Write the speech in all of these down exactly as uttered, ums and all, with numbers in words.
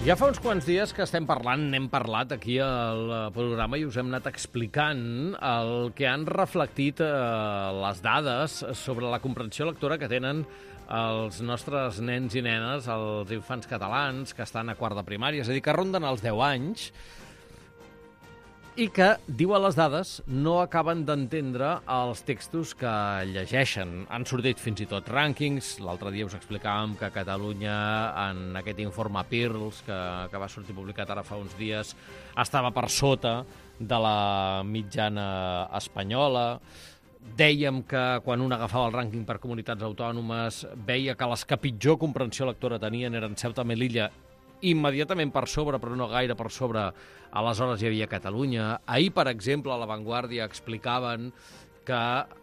Ja fa uns quants dies que estem parlant, n'hem parlat aquí al programa i us hem anat explicant el que han reflectit eh, les dades sobre la comprensió lectora que tenen els nostres nens i nenes, els infants catalans que estan a quart de primària, és a dir, que ronden els deu anys, i que, diuen les dades, no acaben d'entendre els textos que llegeixen. Han sortit fins i tot rànquings. L'altre dia us explicàvem que Catalunya, en aquest informe Pirls, que, que va sortir publicat ara fa uns dies, estava per sota de la mitjana espanyola. Dèiem que quan un agafava el rànquing per comunitats autònomes veia que les que pitjor comprensió lectora tenien eren Ceuta i Melilla, immediatament per sobre, però no gaire per sobre, aleshores hi havia Catalunya. Ahir, per exemple, a La Vanguardia explicaven que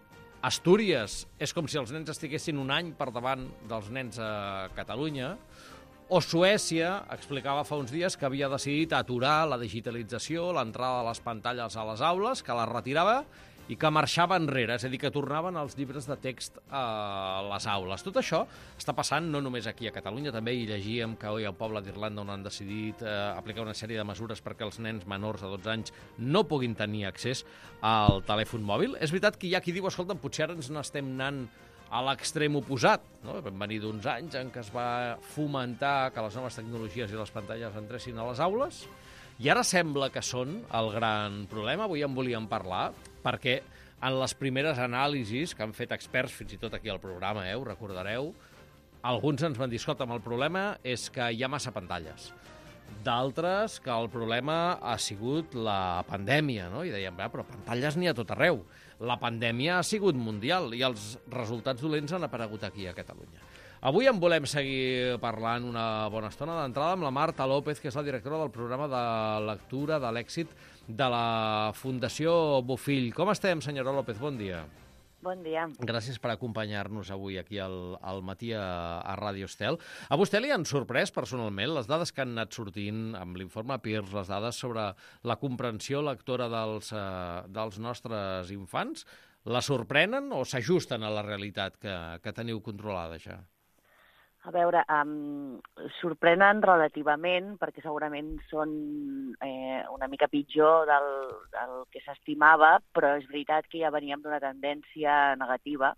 Astúries és com si els nens estiguessin un any per davant dels nens a Catalunya, o Suècia explicava fa uns dies que havia decidit aturar la digitalització, l'entrada de les pantalles a les aules, que la retirava i que marxava enrere, és a dir, que tornaven els llibres de text a les aules. Tot això està passant no només aquí a Catalunya, també hi llegíem que oi, al poble d'Irlanda on han decidit eh, aplicar una sèrie de mesures perquè els nens menors de dotze anys no puguin tenir accés al telèfon mòbil. És veritat que hi ha qui diu, escolta, potser ara ens n'estem anant a l'extrem oposat, no? Vam venir d'uns anys en què es va fomentar que les noves tecnologies i les pantalles entressin a les aules, i ara sembla que són el gran problema. Avui en volíem parlar, perquè en les primeres anàlisis que han fet experts, fins i tot aquí al programa, eh, ho recordareu, alguns ens van dir, escolta, el problema és que hi ha massa pantalles. D'altres que el problema ha sigut la pandèmia, no? I dèiem, però pantalles n'hi ha tot arreu. La pandèmia ha sigut mundial i els resultats dolents han aparegut aquí a Catalunya. Avui en volem seguir parlant una bona estona. D'entrada amb la Marta López, que és la directora del programa de lectura de l'èxit de la Fundació Bofill. Com estem, senyora López? Bon dia. Bon dia. Gràcies per acompanyar-nos avui aquí al, al matí a, a Ràdio Estel. A vostè li han sorprès personalment les dades que han anat sortint amb l'informe Pirls, les dades sobre la comprensió lectora dels, eh, dels nostres infants? La sorprenen o s'ajusten a la realitat que, que teniu controlada ja? A veure, um, sorprenen relativament perquè segurament són eh, una mica pitjor del, del que s'estimava, però és veritat que ja veníem d'una tendència negativa.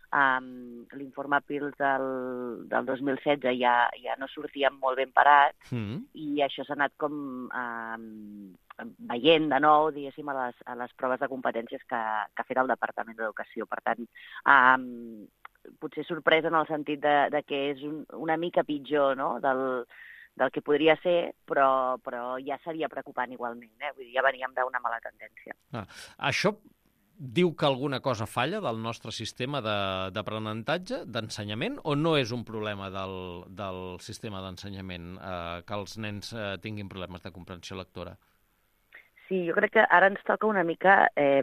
Um, L'informe Pirls del, del dos mil setze ja, ja no sortíem molt ben parats mm. i això s'ha anat com um, veient de nou, diguéssim, a les, a les proves de competències que, que ha fet el Departament d'Educació. Per tant, um, potser sorpresa en el sentit de, de que és un, una mica pitjor, no?, del, del que podria ser, però, però ja seria preocupant igualment. Eh? Vull dir, ja veníem d'una mala tendència. Ah, això diu que alguna cosa falla del nostre sistema d'aprenentatge, d'ensenyament, o no és un problema del, del sistema d'ensenyament eh, que els nens eh, tinguin problemes de comprensió lectora? Sí, jo crec que ara ens toca una mica eh,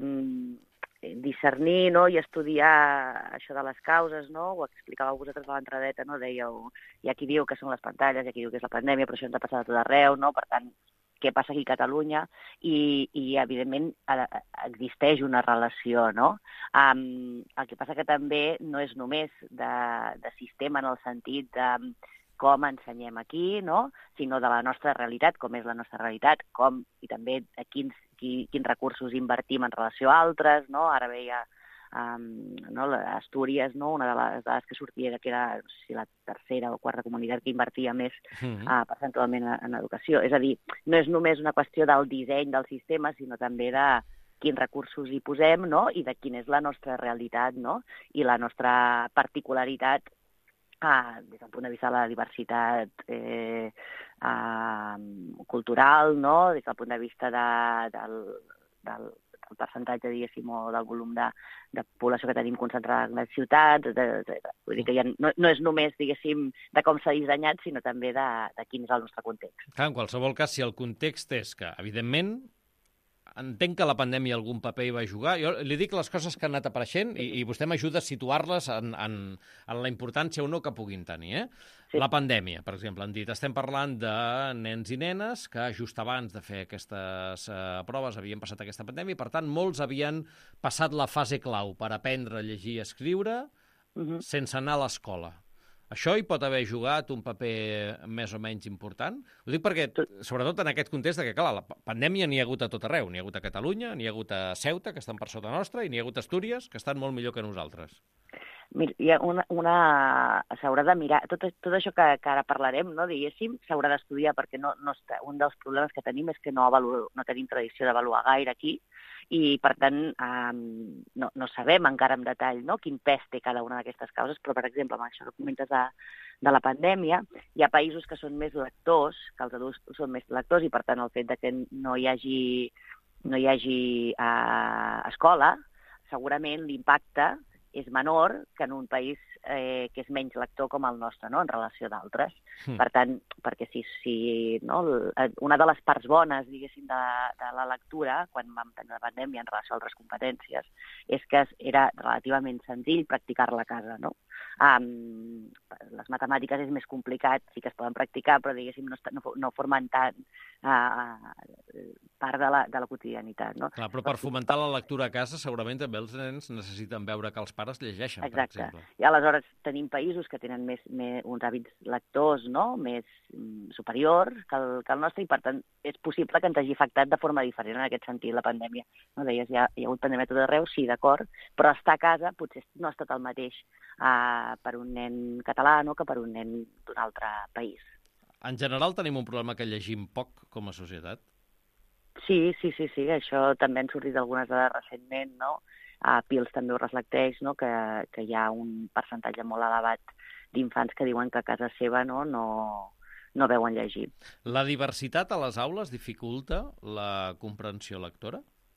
discernir, no?, i estudiar això de les causes, no? Ho explicàveu vosaltres a l'entradeta, no? Dèieu, hi ha qui diu que són les pantalles, hi ha qui diu que és la pandèmia, però això ens ha passat a tot arreu, no? Per tant, què passa aquí a Catalunya? I, i evidentment, existeix una relació, no? Um, el que passa que també no és només de, de sistema en el sentit de com ensenyem aquí, no?, sinó de la nostra realitat, com és la nostra realitat, com i també a quins, qui, quins recursos invertim en relació a altres, no? Ara veia um, no, Astúries, no?, una de les dades que sortia que era, no sé si la tercera o quarta comunitat que invertia més mm-hmm. uh, percentualment en, en educació. És a dir, no és només una qüestió del disseny del sistema, sinó també de quins recursos hi posem, no?, i de quina és la nostra realitat, no?, i la nostra particularitat Ah, des del punt de vista de la diversitat eh, ah, cultural, no?, des del punt de vista de, del, del, del percentatge, diguéssim, o del volum de, de població que tenim concentrada en les ciutats. De, de, de, vull dir que ja no, no és només, diguéssim, de com s'ha dissenyat, sinó també de, de quin és el nostre context. Clar, en qualsevol cas, si el context és que, evidentment, entenc que la pandèmia algun paper hi va jugar. Jo li dic les coses que han anat apareixent i, i vostè m'ajuda a situar-les en, en, en la importància o no que puguin tenir. Eh? Sí. La pandèmia, per exemple, han dit, estem parlant de nens i nenes que just abans de fer aquestes eh, proves havien passat aquesta pandèmia i, per tant, molts havien passat la fase clau per aprendre a llegir i escriure uh-huh. sense anar a l'escola. Això hi pot haver jugat un paper més o menys important? Ho dic perquè, sobretot en aquest context, que clar, la pandèmia n'hi ha hagut a tot arreu. N'hi ha hagut a Catalunya, n'hi ha hagut a Ceuta, que estan per sota nostra, i n'hi ha hagut a Astúries, que estan molt millor que nosaltres. Mira, hi ha una... una... s'haurà de mirar... Tot, tot això que, que ara parlarem, no, diguéssim, s'haurà d'estudiar, perquè no, no està... un dels problemes que tenim és que no, avalu... no tenim tradició d'avaluar gaire aquí, i, per tant, eh, no, no sabem encara en detall, no?, quin pes té cada una d'aquestes causes, però, per exemple, amb això que comentes de, de la pandèmia, hi ha països que són més lectors, que els adults són més lectors, i, per tant, el fet de que no hi hagi, no hi hagi eh, escola, segurament l'impacte és menor que en un país eh, que és menys lector com el nostre, no?, en relació d'altres. Mm. Per tant, perquè si, si no, una de les parts bones, diguéssim, de, de la lectura, quan vam tenir la pandèmia en relació a altres competències, és que era relativament senzill practicar-la a casa, no? Um, les matemàtiques és més complicat, sí que es poden practicar, però, diguéssim, no, no, no formen tant uh, part de la, de la quotidianitat, no? Clar, però per fomentar la lectura a casa, segurament també els nens necessiten veure que els pares llegeixen, exacte, per exemple. I aleshores tenim països que tenen més, més uns hàbits lectors, no?, més mm, superiors que el, que el nostre, i per tant és possible que ens hagi afectat de forma diferent en aquest sentit la pandèmia. No deies, hi ha, hi ha hagut pandèmia a tot arreu, sí, d'acord, però estar a casa potser no ha estat el mateix uh, per un nen català, no?, que per un nen d'un altre país. En general tenim un problema que llegim poc com a societat? Sí, sí, sí, sí, això també han sortit algunes dades recentment, no?, Uh, Pils també ho reflecteix, no?, que, que hi ha un percentatge molt elevat d'infants que diuen que a casa seva no, no, no veuen llegir. La diversitat a les aules dificulta la comprensió lectora?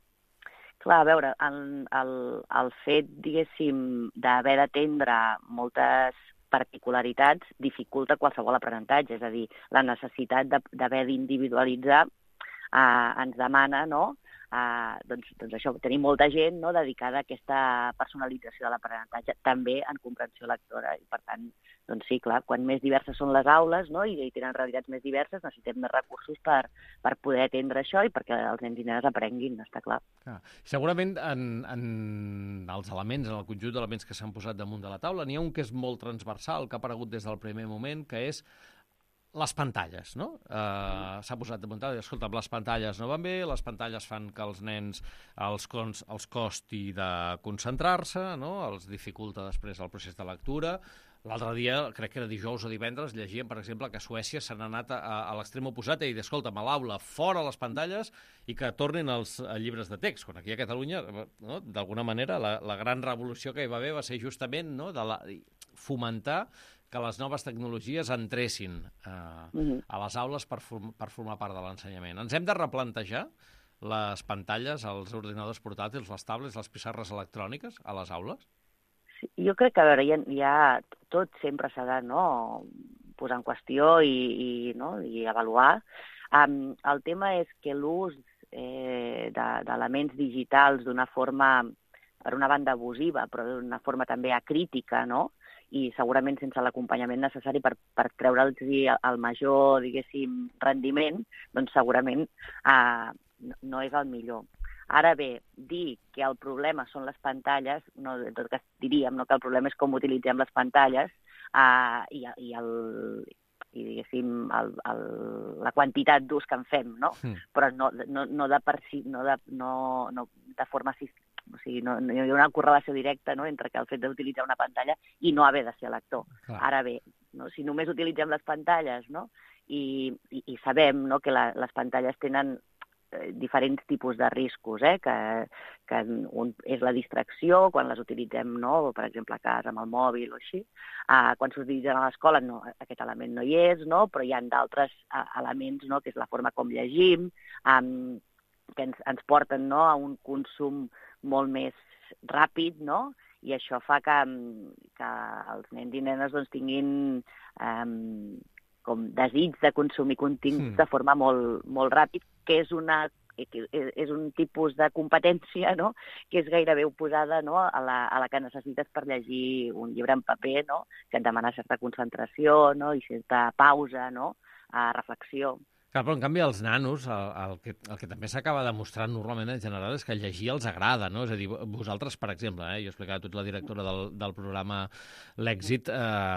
Clar, a veure, el, el, el fet, diguéssim, d'haver d'atendre moltes particularitats dificulta qualsevol aprenentatge, és a dir, la necessitat d'haver d'individualitzar uh, ens demana, no?, Uh, doncs, doncs això, tenim molta gent, no?, dedicada a aquesta personalització de l'aprenentatge, també en comprensió lectora, i per tant, doncs sí, clar, quan més diverses són les aules, no?, i, i tenen realitats més diverses, necessitem més recursos per, per poder atendre això i perquè els nens i nenes aprenguin, està clar. Ah, segurament en, en els elements, en el conjunt d'elements que s'han posat damunt de la taula, n'hi ha un que és molt transversal, que ha aparegut des del primer moment, que és les pantalles, no? Uh, s'ha posat de muntar, escolta, les pantalles no van bé, les pantalles fan que els nens els, cons, els costi de concentrar-se, no?, els dificulta després el procés de lectura. L'altre dia, crec que era dijous o divendres, llegíem, per exemple, que a Suècia s'han anat a, a l'extrem oposat i dit, escolta, a l'aula, fora les pantalles i que tornin els llibres de text. Quan aquí a Catalunya, no?, d'alguna manera, la, la gran revolució que hi va haver va ser justament, no?, de la, fomentar que les noves tecnologies entressin eh, mm-hmm. a les aules per, form per formar part de l'ensenyament. Ens hem de replantejar les pantalles, els ordinadors portàtils, les tablets, les pissarres electròniques a les aules? Sí, jo crec que, a veure, hi ha, hi ha tot sempre s'ha de, no?, posar en qüestió i, i, no?, i avaluar. Um, el tema és que l'ús eh, d'elements digitals d'una forma, per una banda abusiva, però d'una forma també acrítica, no?, i segurament sense l'acompanyament necessari per, per treure'ls el major, diguéssim, rendiment, doncs segurament eh, no, no és el millor. Ara bé, dir que el problema són les pantalles, no, en tot cas diríem, no, que el problema és com utilitzem les pantalles eh, i, i, el, i diguéssim, el, el, la quantitat d'ús que en fem, no? Mm. Però no, no, no, de per si, no, de, no, no de forma sistemàtica. O sigui, no, no hi ha una correlació directa, no?, entre que el fet d'utilitzar una pantalla i no haver de ser lector. Clar. Ara bé, no?, si només utilitzem les pantalles, no?, i, i, i sabem, no?, que la, les pantalles tenen eh, diferents tipus de riscos, eh?, que, que un és la distracció, quan les utilitzem, no?, per exemple, a casa amb el mòbil o així. Uh, quan s'utilitzen a l'escola, no, aquest element no hi és, no?, però hi ha d'altres uh, elements, no?, que és la forma com llegim, um, que ens, ens porten, no?, a un consum molt més ràpid, no?, i això fa que, que els nens i nenes doncs, tinguin um, com desig de consumir continguts mm. de forma molt, molt ràpid, que és, una, que és un tipus de competència, no?, que és gairebé oposada, no?, a, la, a la que necessites per llegir un llibre en paper, no?, que et demana certa concentració, no?, i certa pausa, no?, a reflexió. Clar, però en canvi els nanos, el, el, que, el que també s'acaba demostrant normalment en general és que llegir els agrada, no? És a dir, vosaltres, per exemple, eh, jo explicava, tu ets la directora del, del programa L'Èxit, eh,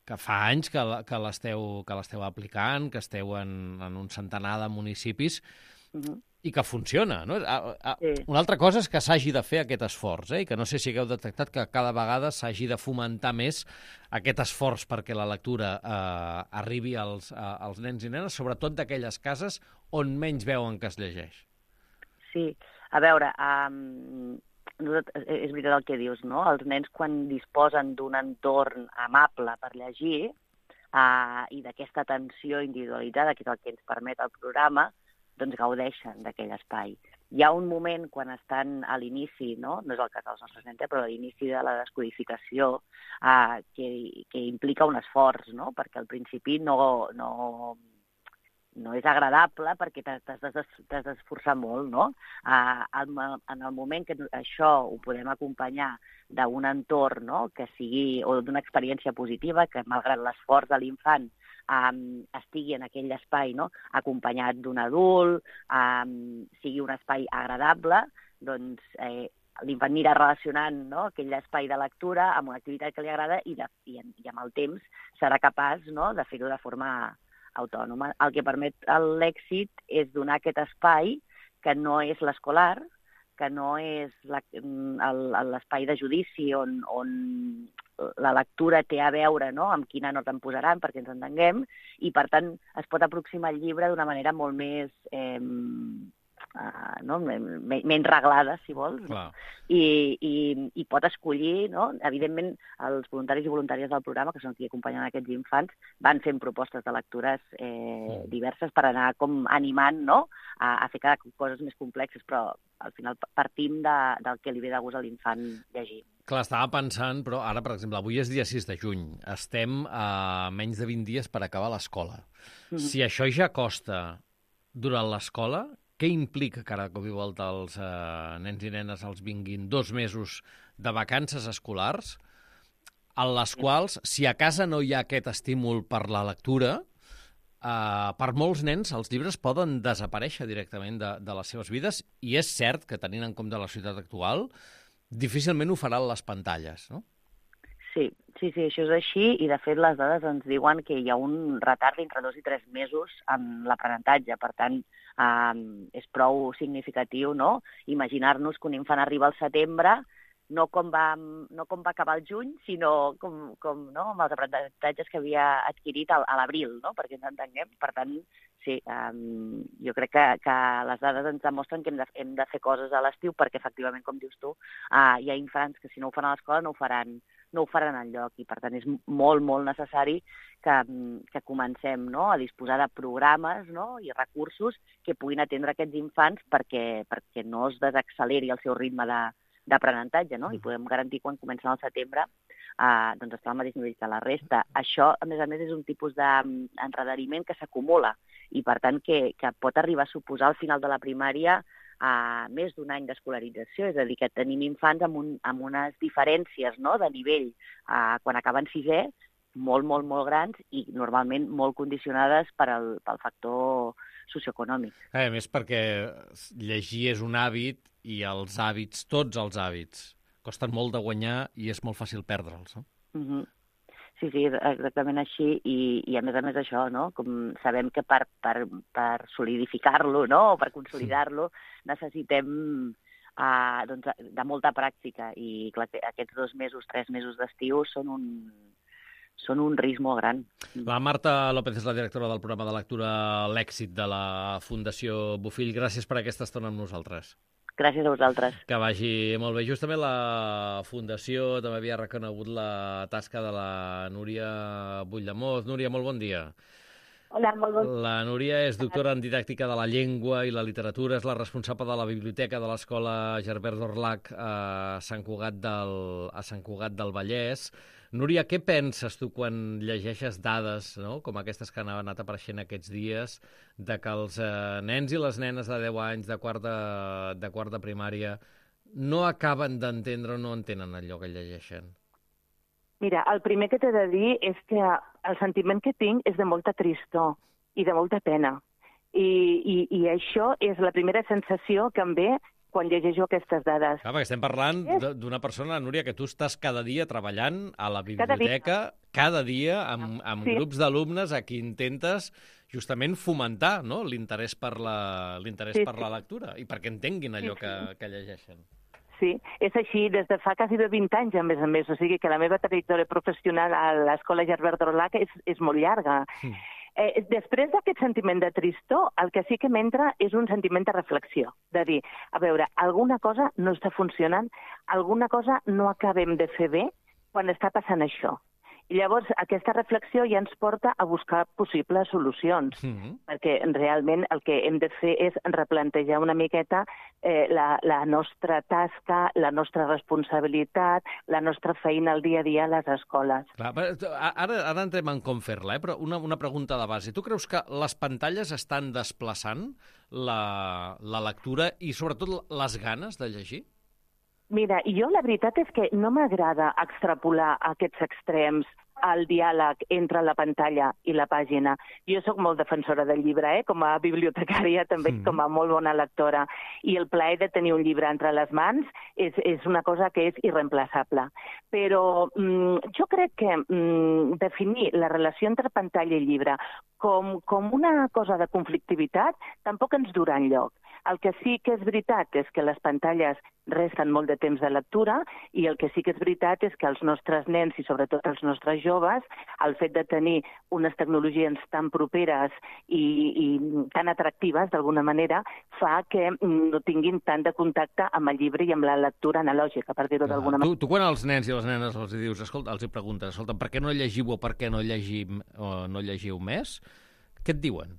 que fa anys que, que l'esteu que l'esteu aplicant, que esteu en, en un centenar de municipis, uh-huh. i que funciona, no? A, a, sí. Una altra cosa és que s'hagi de fer aquest esforç, eh? I que no sé si hagueu detectat que cada vegada s'hagi de fomentar més aquest esforç perquè la lectura eh, arribi als, a, als nens i nenes, sobretot d'aquelles cases on menys veuen que es llegeix. Sí, a veure, um, és veritat el que dius, no? Els nens, quan disposen d'un entorn amable per llegir uh, i d'aquesta atenció individualitzada, que és el que ens permet el programa, doncs gaudeixen d'aquell espai. Hi ha un moment quan estan a l'inici, no? No és el cas dels nostres nens, però a l'inici de la descodificació, eh, que, que implica un esforç, no? Perquè al principi no, no, no és agradable perquè t'has d'esforçar molt, no? Eh, en el moment que això ho podem acompanyar d'un entorn, no? Que sigui, o d'una experiència positiva, que malgrat l'esforç de l'infant Um, estigui en aquell espai, no? Acompanyat d'un adult, um, sigui un espai agradable, doncs eh, l'infant anirà relacionant, no? Aquell espai de lectura amb una activitat que li agrada i, de, i, i amb el temps serà capaç, no? De fer-ho de forma autònoma. El que permet l'èxit és donar aquest espai que no és l'escolar, que no és l'espai de judici on, on la lectura té a veure, no?, amb quina nota en posaran, perquè ens entenguem, i per tant es pot aproximar al llibre d'una manera molt més eh, uh, no? menys reglada, si vols, no? I, i, i pot escollir, no? Evidentment, els voluntaris i voluntàries del programa, que són qui acompanyen aquests infants, van fent propostes de lectures eh, diverses per anar com animant, no?, a, a fer cada coses més complexes, però al final partim de, del que li ve de gust a l'infant llegir. Clar, estava pensant, però ara, per exemple, avui és dia sis de juny. Estem a menys de vint dies per acabar l'escola. Mm-hmm. Si això ja costa durant l'escola, què implica que ara, cop i volta, els eh, nens i nenes els vinguin dos mesos de vacances escolars, en les quals, si a casa no hi ha aquest estímul per la lectura, Uh, per molts nens els llibres poden desaparèixer directament de, de les seves vides, i és cert que, tenint en compte la societat actual, difícilment ho faran les pantalles, no? Sí, sí, sí, això és així, i de fet les dades ens diuen que hi ha un retard d'entre dos i tres mesos en l'aprenentatge. Per tant, eh, és prou significatiu, no?, imaginar-nos que un infant arriba al setembre, no com va, no com va acabar el juny, sinó com, com, no?, amb els aprenentatges que havia adquirit a, a l'abril, no?, perquè ens entenguem. Per tant, sí, um, jo crec que, que les dades ens demostren que hem de, hem de fer coses a l'estiu, perquè efectivament, com dius tu, uh, hi ha infants que si no ho fan a l'escola no ho faran no ho faran enlloc, i per tant és molt, molt necessari que, que comencem, no?, a disposar de programes, no?, i recursos que puguin atendre aquests infants perquè, perquè no es desacceleri el seu ritme de d'aprenentatge, no? I podem garantir quan comencen al setembre eh, doncs estar al mateix nivell que la resta. Això, a més a més, és un tipus d'enredariment que s'acumula i, per tant, que, que pot arribar a suposar al final de la primària eh, més d'un any d'escolarització. És a dir, que tenim infants amb, un, amb unes diferències, no?, de nivell eh, quan acaben sisè, molt, molt, molt grans i normalment molt condicionades per al, pel factor socioeconòmic. A més, perquè llegir és un hàbit i els hàbits, tots els hàbits, costen molt de guanyar i és molt fàcil perdre'ls, no? Mm-hmm. Sí, sí, exactament així, i, i a més a més això, no?, com sabem que per, per, per solidificar-lo, no?, o per consolidar-lo, necessitem uh, doncs, de molta pràctica, i clar, aquests dos mesos, tres mesos d'estiu són un, són un risc molt gran. La Marta López és la directora del programa de lectura L'Èxit de la Fundació Bofill. Gràcies per aquesta estona amb nosaltres. Gràcies a vosaltres. Que vagi molt bé. Justament la Fundació també havia reconegut la tasca de la Núria Bulldemoz. Núria, molt bon dia. Hola, molt bon dia. La Núria és doctora en didàctica de la llengua i la literatura, és la responsable de la biblioteca de l'Escola Gerbert d'Orlac a Sant Cugat del, a Sant Cugat del Vallès. Núria, què penses tu quan llegeixes dades, no?, com aquestes que han anat apareixent aquests dies, de que els eh, nens i les nenes de deu anys de quart de, de, quart de primària no acaben d'entendre o no entenen allò que llegeixen? Mira, el primer que t'he de dir és que el sentiment que tinc és de molta tristor i de molta pena. I, i, i això és la primera sensació que em ve quan llegeixo aquestes dades. Clar, perquè estem parlant d'una persona, Núria, que tu estàs cada dia treballant a la biblioteca, cada dia amb, amb Sí. grups d'alumnes a qui intentes justament fomentar, no?, l'interès per la, l'interès Sí, per sí. la lectura i perquè entenguin allò Sí, que, sí. que llegeixen. Sí, és així des de fa quasi de vint anys, a més a més. O sigui que la meva trajectòria professional a l'Escola Gerbert d'Orlac és, és molt llarga. Mm. Eh, després d'aquest sentiment de tristor, el que sí que m'entra és un sentiment de reflexió, de dir, a veure, alguna cosa no està funcionant, alguna cosa no acabem de fer bé quan està passant això. I llavors aquesta reflexió ja ens porta a buscar possibles solucions, Mm. perquè realment el que hem de fer és replantejar una miqueta eh, la, la nostra tasca, la nostra responsabilitat, la nostra feina al dia a dia a les escoles. Clar, però ara, ara entrem en com fer-la, eh? Però una, una pregunta de base. Tu creus que les pantalles estan desplaçant la, la lectura i sobretot les ganes de llegir? Mira, jo la veritat és que no m'agrada extrapolar aquests extrems al diàleg entre la pantalla i la pàgina. Jo sóc molt defensora del llibre, eh? Com a bibliotecària, també Mm. com a molt bona lectora. I el plaer de tenir un llibre entre les mans és, és una cosa que és irreemplaçable. Però mm, jo crec que mm, definir la relació entre pantalla i llibre com, com una cosa de conflictivitat tampoc ens durà enlloc. El que sí que és veritat és que les pantalles resten molt de temps de lectura i el que sí que és veritat és que els nostres nens i sobretot els nostres joves, el fet de tenir unes tecnologies tan properes i, i tan atractives d'alguna manera fa que no tinguin tant de contacte amb el llibre i amb la lectura analògica, per dir-ho d'alguna manera. Tu, tu quan als nens i les nenes els dius, escolta, els hi preguntes, escolta, per què no llegiu o per què no llegim o no llegiu més? Què et diuen?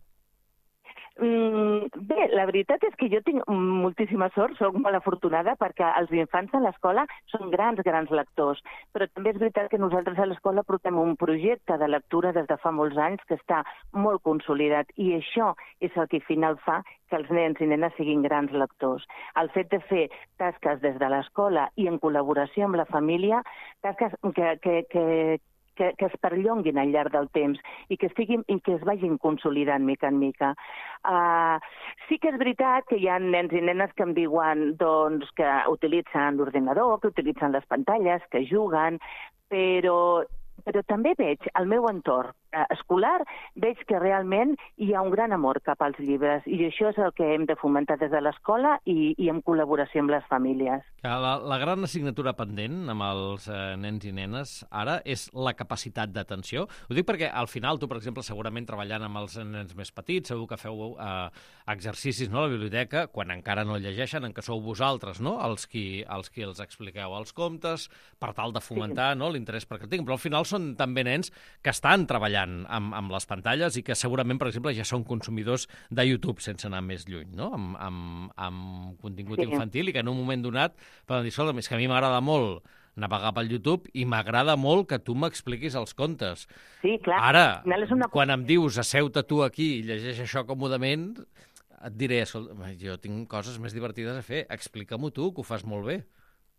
Mm, bé, la veritat és que jo tinc moltíssima sort, soc molt afortunada perquè els infants a l'escola són grans, grans lectors, però també és veritat que nosaltres a l'escola portem un projecte de lectura des de fa molts anys que està molt consolidat i això és el que al final fa que els nens i nenes siguin grans lectors. El fet de fer tasques des de l'escola i en col·laboració amb la família, tasques que, que, que Que, que es perllonguin al llarg del temps i que, estiguin, i que es vagin consolidant mica en mica. Uh, sí que és veritat que hi ha nens i nenes que em diuen doncs, que utilitzen l'ordinador, que utilitzen les pantalles, que juguen, però, però també veig al meu entorn uh, escolar, veig que realment hi ha un gran amor cap als llibres i això és el que hem de fomentar des de l'escola i, i en col·laboració amb les famílies. La, la gran assignatura pendent amb els eh, nens i nenes ara és la capacitat d'atenció. Ho dic perquè al final tu, per exemple, segurament treballant amb els nens més petits, segur que feu eh, exercicis, no?, a la biblioteca, quan encara no llegeixen, en què sou vosaltres, no?, els qui, els qui els expliqueu els contes, per tal de fomentar, sí, no?, l'interès perquè el tinguin. Però al final són també nens que estan treballant amb, amb les pantalles i que segurament, per exemple, ja són consumidors de YouTube, sense anar més lluny, no?, amb, amb, amb contingut sí. infantil, i que en un moment donat poden dir, escolta, és que a mi m'agrada molt navegar pel YouTube i m'agrada molt que tu m'expliquis els contes. Sí, clar. Ara, una... quan em dius asseu-te tu aquí i llegeix això còmodament, et diré, escolta, jo tinc coses més divertides a fer, explica-m'ho tu, que ho fas molt bé.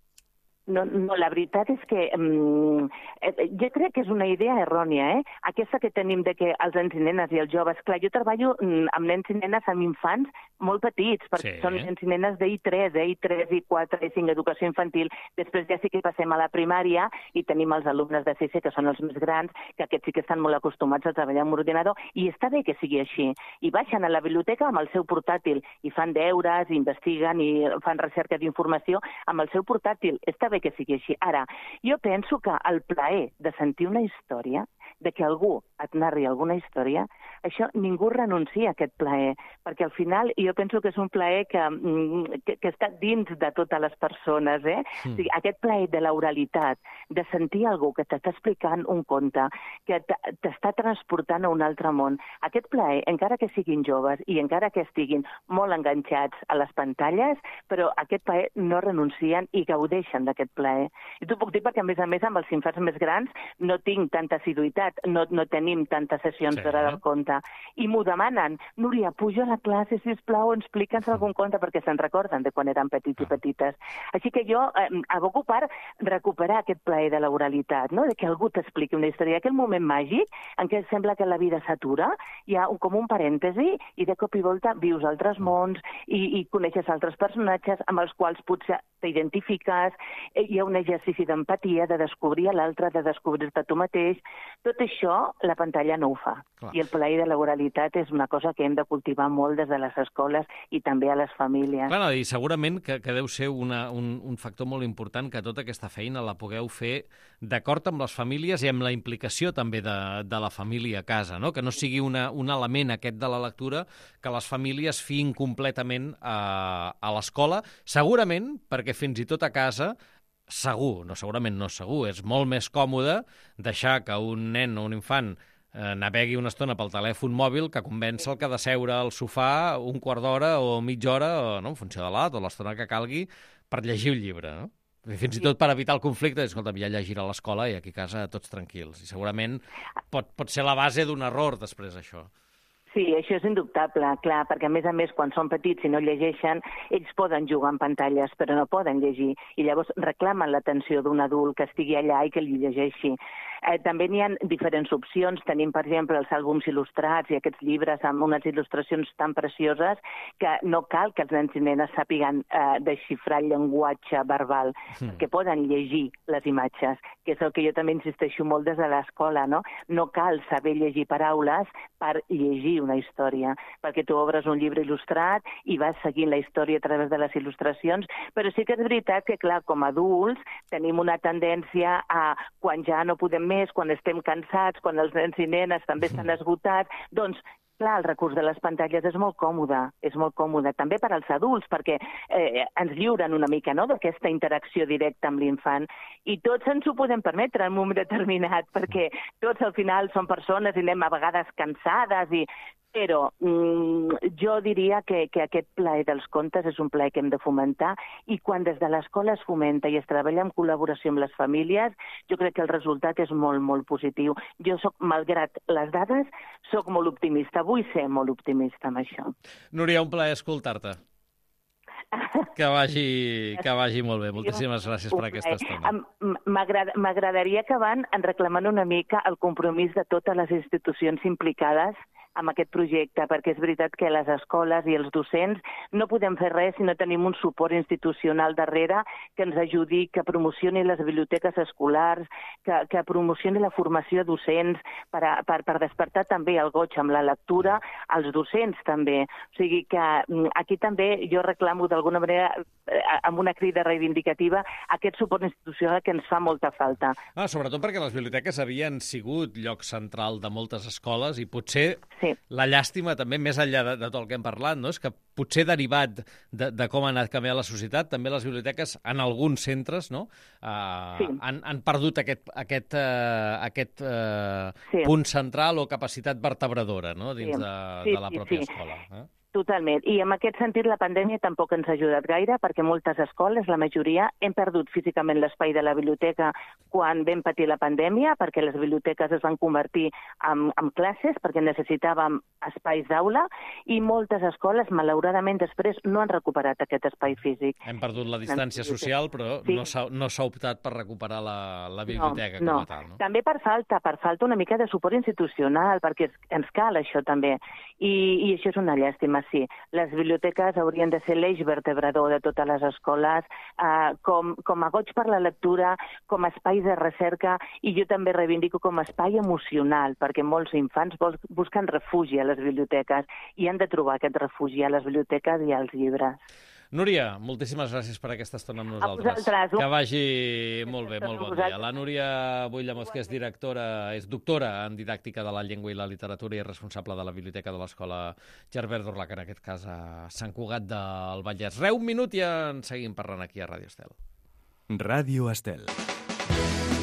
No, no, la veritat és que um, jo crec que és una idea errònia, eh? Aquesta que tenim de que els nens i nenes i els joves... Clar, jo treballo amb nens i nenes, amb infants molt petits, perquè sí. són nens i nenes d'I tres, eh? I tres, I quatre, I cinc, educació infantil. Després ja sí que passem a la primària i tenim els alumnes de C C, que són els més grans, que aquests sí que estan molt acostumats a treballar amb ordinador, i està bé que sigui així. I baixen a la biblioteca amb el seu portàtil, i fan deures, i investiguen, i fan recerca d'informació amb el seu portàtil. Està bé que sigui així. Ara, jo penso que el plaer de sentir una història, de que algú et narri alguna història, això ningú renuncia a aquest plaer, perquè al final jo penso que és un plaer que, que, que està dins de totes les persones, eh? Mm. O sigui, aquest plaer de l'oralitat, de sentir algú que t'està explicant un conte, que t'està transportant a un altre món, aquest plaer, encara que siguin joves i encara que estiguin molt enganxats a les pantalles, però aquest plaer no renuncien i gaudeixen d'aquest plaer. I t'ho puc dir perquè, a més a més, amb els infants més grans no tinc tanta assiduïtat, no, no tenim tantes sessions sí. d'hora del conte. I m'ho demanen. Núria, puja a la classe, sisplau, explica'ns algun conte, perquè se'n recorden de quan eren petits i petites. Així que jo eh, aboco per recuperar aquest plaer de l'oralitat, no? De que algú t'expliqui una història. Aquell moment màgic en què sembla que la vida s'atura hi ha un, com un parèntesi i de cop i volta vius altres mons i, i coneixes altres personatges amb els quals potser t'identifiques, hi ha un exercici d'empatia, de descobrir l'altre, de descobrir-te tu mateix. Tot això la pantalla no ho fa. Clar. I el plaer de l'oralitat és una cosa que hem de cultivar molt des de les escoles i també a les famílies. Clar, i segurament que, que deu ser una, un, un factor molt important que tota aquesta feina la pugueu fer d'acord amb les famílies i amb la implicació també de, de la família a casa, no? Que no sigui una, un element aquest de la lectura que les famílies fiïn completament a, a l'escola, segurament perquè fins i tot a casa segur, no segurament no segur, és molt més còmode deixar que un nen o un infant eh, navegui una estona pel telèfon mòbil que convèncer que de seure al sofà un quart d'hora o mitja hora, o, no, en funció de l'edat o l'estona que calgui, per llegir un llibre, no? Fins i tot per evitar el conflicte, escolta, ja llegirà a l'escola i aquí a casa tots tranquils. I segurament pot, pot ser la base d'un error després, això. Sí, això és indubtable, clar, perquè a més a més quan són petits i no llegeixen, ells poden jugar en pantalles però no poden llegir i llavors reclamen l'atenció d'un adult que estigui allà i que li llegeixi. Eh, també n'hi ha diferents opcions. Tenim, per exemple, els àlbums il·lustrats i aquests llibres amb unes il·lustracions tan precioses que no cal que els nens i nenes sàpiguen eh, desxifrar el llenguatge verbal, mm. que poden llegir les imatges, que és el que jo també insisteixo molt des de l'escola, no? No cal saber llegir paraules per llegir una història, perquè tu obres un llibre il·lustrat i vas seguint la història a través de les il·lustracions, però sí que és veritat que, clar, com a adults tenim una tendència a, quan ja no podem més, quan estem cansats, quan els nens i nenes també estan esgotats, doncs, clar, el recurs de les pantalles és molt còmode, és molt còmode, també per als adults, perquè eh, ens lliuren una mica, no?, d'aquesta interacció directa amb l'infant, i tots ens ho podem permetre en un moment determinat, perquè tots al final són persones i anem a vegades cansades, i però mm, jo diria que, que aquest plaer dels contes és un plaer que hem de fomentar i quan des de l'escola es fomenta i es treballa en col·laboració amb les famílies, jo crec que el resultat és molt, molt positiu. Jo soc, malgrat les dades, soc molt optimista. Vull ser molt optimista amb això. Núria, un plaer escoltar-te. Que vagi, que vagi molt bé. Moltíssimes gràcies per aquesta estona. M'agradaria acabar en reclamant una mica el compromís de totes les institucions implicades amb aquest projecte, perquè és veritat que les escoles i els docents no podem fer res si no tenim un suport institucional darrere que ens ajudi, que promocioni les biblioteques escolars, que, que promocioni la formació de docents per, a, per, per despertar també el goig amb la lectura als docents també. O sigui que aquí també jo reclamo d'alguna manera, amb una crida reivindicativa, aquest suport institucional que ens fa molta falta. Ah, sobretot perquè les biblioteques havien sigut lloc central de moltes escoles i potser sí. La llàstima també, més enllà de, de tot el que hem parlat, no? És que potser derivat de, de com ha anat canviant la societat, també les biblioteques en alguns centres no? uh, sí. han, han perdut aquest, aquest, uh, aquest uh, sí. punt central o capacitat vertebradora no? Dins sí. de, sí, de la pròpia sí, sí. escola. Eh? Totalment. I en aquest sentit la pandèmia tampoc ens ha ajudat gaire perquè moltes escoles, la majoria, hem perdut físicament l'espai de la biblioteca quan vam patir la pandèmia perquè les biblioteques es van convertir en, en classes perquè necessitàvem espais d'aula i moltes escoles, malauradament, després no han recuperat aquest espai físic. Hem perdut la distància social, però sí. no s'ha no s'ha optat per recuperar la, la biblioteca no, com a no. tal. No? També per falta, per falta una mica de suport institucional, perquè ens cal això també. I, i això és una llàstima. Sí, les biblioteques haurien de ser l'eix vertebrador de totes les escoles, eh, com, com a goig per la lectura, com a espais de recerca, i jo també reivindico com a espai emocional, perquè molts infants busquen refugi a les biblioteques i han de trobar aquest refugi a les biblioteques i als llibres. Núria, moltíssimes gràcies per aquesta estona amb nosaltres. A vosaltres. Que vagi molt bé, molt bon dia. La Núria Buillamoz, que és directora, és doctora en didàctica de la llengua i la literatura i és responsable de la biblioteca de l'Escola Gerbert d'Urlac, en aquest cas a Sant Cugat del Vallès. Reu un minut i en seguim parlant aquí a Ràdio Estel. Ràdio Estel.